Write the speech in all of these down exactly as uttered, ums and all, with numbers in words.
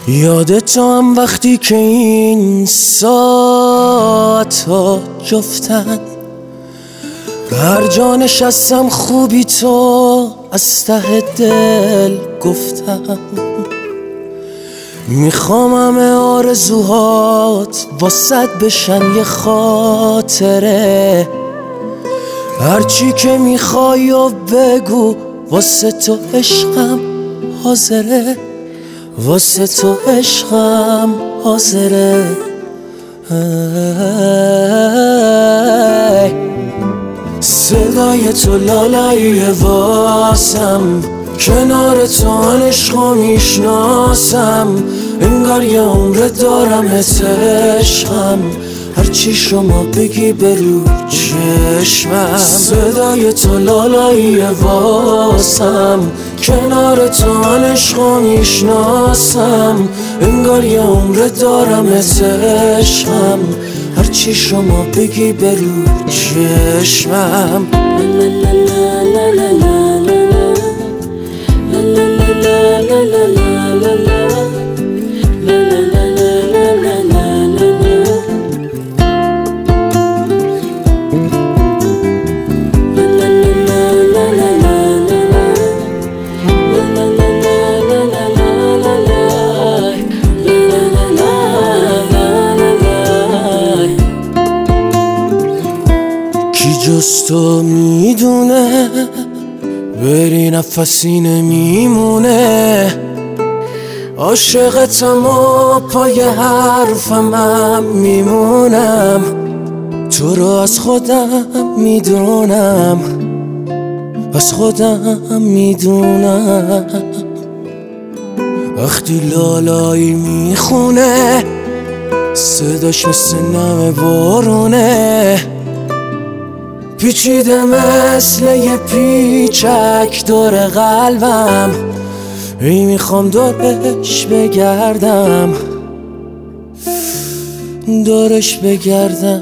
یادت هم وقتی که این ساعت ها جفتن، هر جا نشستم خوبی تو از ته دل گفتم. میخوام همه آرزوهات واسد بشن یه خاطره، هرچی که میخوای و بگو، واسه تو عشقم حاضره، واسه تو عشقم حاضره. صدای تو لالایی واسم، کنار تو عشقو میشناسم، انگار یه عمر دارم عشقم، هرچی شما بگی برو چشمم. صدای تو لالایی واسم، کنار تو عشقو میشناسم، انگار یه عمر دارم عشقم، هرچی شما بگی برو چشمم. کی جز تو میدونه بری نفسی نمیمونه، عاشقتم و پای حرفم میمونم، تو رو از خودم میدونم، از خودم میدونم. وقتی لالایی میخونه صداش مثل نم بارونه، پیچیده مثل یه پیچک دور قلبم، ای میخوام دورش بگردم، دورش بگردم.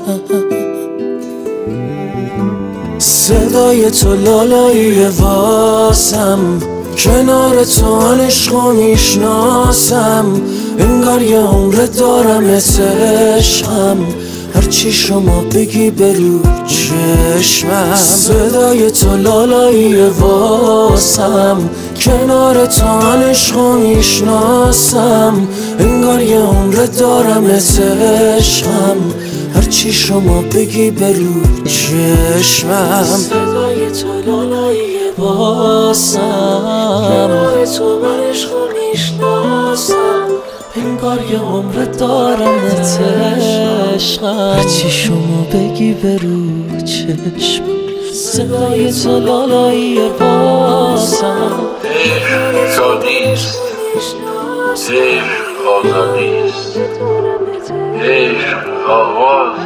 صدای تو لالایی واسم، کنار تو عشقو میشناسم، انگار یه عمر دارم عشقم، هرچی شما بگی برو چشمم. صدای تو لالایی واسم، کنار تو عشقو میشناسم، انگار یه عمر دارم عشقم، هرچی شما بگی برو چشمم. صدای تو لالایی واسم، کنار تو عشقو میشناسم، انگار یه عمر دارم عشقم، هرچی شما بگی برو چشم. صدای تو لالایی واسم، عشق نیست، عشق آزادیست، عشق آواز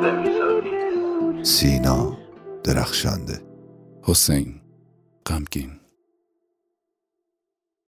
آدمیزادیست. سینا درخشنده، حسین غمگین.